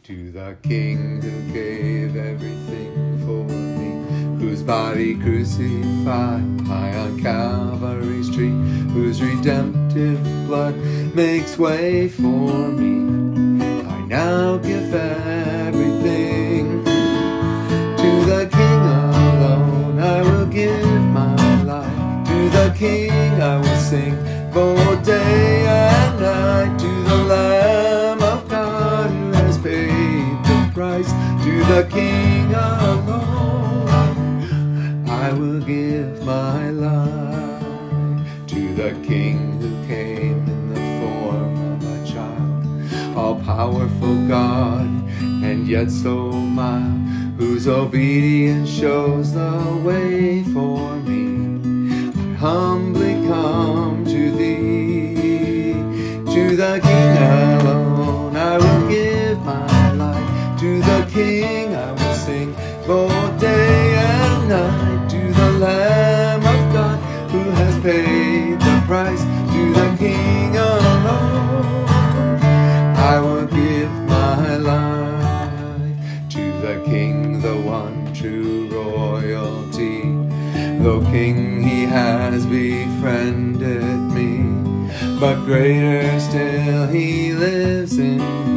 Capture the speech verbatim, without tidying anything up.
To the King who gave everything for me, whose body crucified high on Calvary's tree, whose redemptive blood makes way for me, I now give everything. To the King alone I will give my life. To the King I will sing both day and night. To the Lamb of God who has paid the price. To the King alone I will give my life. To the King who came in the form of a child, all-powerful God and yet so mild, whose obedience shows the way for me. I humbly come to thee. To the King alone I will give my life. To the King I will sing both day and night. To the Lamb of God who has paid the price. To the King alone I will give my life. To the King, the one true royalty, though King he has befriended me, but greater still he lives in me.